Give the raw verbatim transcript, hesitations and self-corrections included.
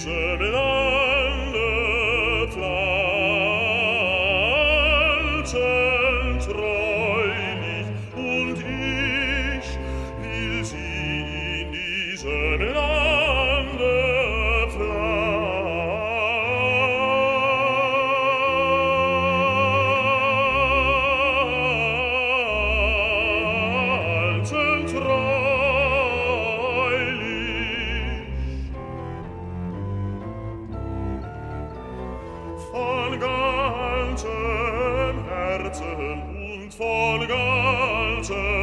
diesem Lande pflanzen treulich, und ich will sie in diesem Lande pflanzen treulich. Von ganzem Herzen und von ganzem